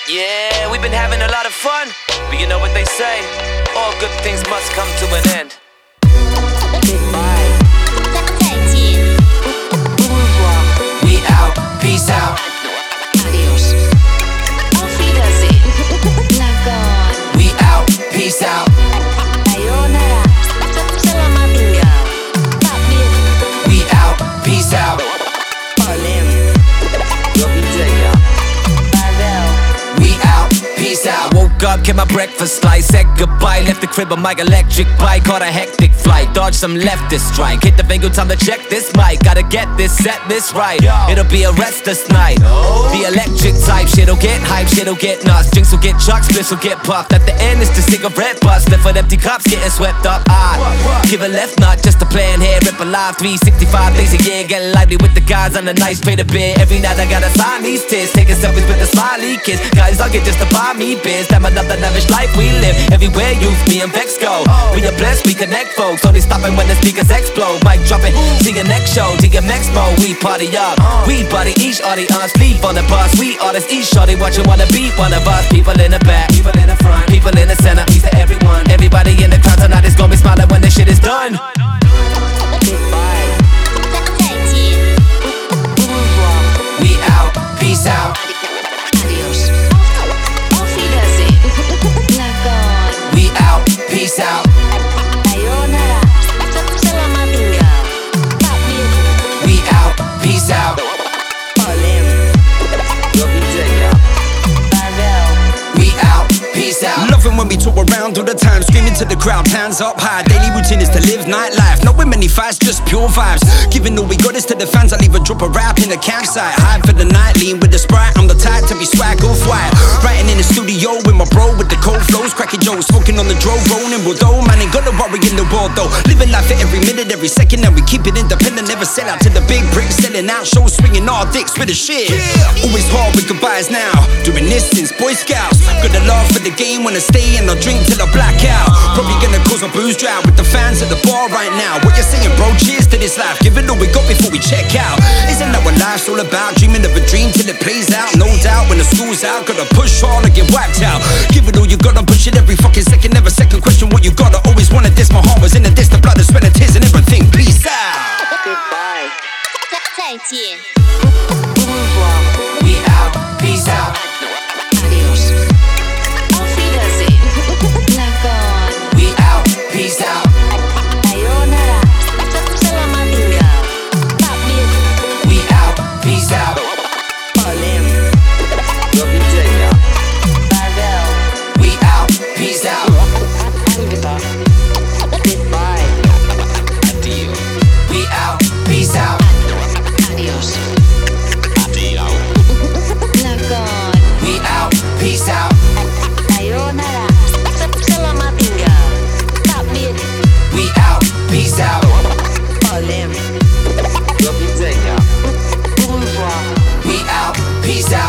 Yeah, we've been having a lot of fun, but you know what they say, all good things must come to an end. Goodbye. We out, peace out. Adios. Auf Wiedersehen. We out, peace out. Sayonara. Selamat tinggal. Pamit. We out, peace out. We out, peace out. Woke up, get my breakfast slice, said goodbye, left the crib on my electric bike, caught a hectic flight, dodged some leftist strike, hit the venue, time to check this mic, gotta get this, set this right, it'll be a restless night, the electric type, shit'll get hype, shit'll get nuts, drinks will get chucked, splits will get puffed, at the end it's the cigarette bust, left with empty cups getting swept up, I give a left nut, just a plan here, rip alive, 365 days a year, getting lively with the guys on the nice plate of beer, every night I gotta sign these tears, taking selfies with the smiley kids, guys I'll get just to buy me beers, damn another lavish life we live, everywhere youth, me and Vex go, we are blessed, we connect folks, only stopping when the speakers explode, mic dropping, see your next show, DMX mode, we party up, we buddy each audience, sleep on the bus, we artists each shorty watching wanna be one of us, people in the back, people in the front, people in the center, peace to everyone, everybody in the crowd tonight is gonna be smiling when this shit is done. Goodbye. We out, peace out. Adios. Auf Wiedersehen. We out, peace out. Sayonara. Selamat tinggal. Pamit. We out, peace out. We out, peace out. Loving when we talk around all the time, screaming to the crowd, hands up high. Daily routine is to live nightlife, not with many fights, just pure vibes. Giving all we got is to the fans, I'll even drop a rap in the campsite. Hide for the night, lean with the Sprite, I'm the type to be swag off white. Writing in the studio with my bro, with the cold flows, cracking jokes, smoking on the drove, rolling with dough. Man ain't gotta worry in the world though, living life for every minute, every second, and we keep it independent. Never sell out to the big bricks, selling out shows, swinging all dicks with the shit. Always hard with goodbyes now, doing this since Boy Scouts. Gotta laugh for the game when I stay and I'll drink till I black out. Probably gonna cause my booze drought with the fans at the bar right now. What you saying, bro? Cheers to this life, give it all we got before we check out. Isn't that what life's all about? Dreaming of a dream till it plays out. No doubt when the school's out, gotta push hard or get wiped out. Give it all you got and push it every fucking second. Never second question what you got. I always wanted this, my heart was in the this, the blood, the sweat, the tears and everything. Peace out. Goodbye. 再见。 We out, peace out. Adios. Auf Wiedersehen. We out, peace out. Sayonara. Selamat tinggal. Pamit. We out, peace out. We out, peace out. Goodbye. We out, peace out. Adios. We out, peace out. Sayonara. Selamat tinggal. Pamit. We out, peace out. We out, peace out.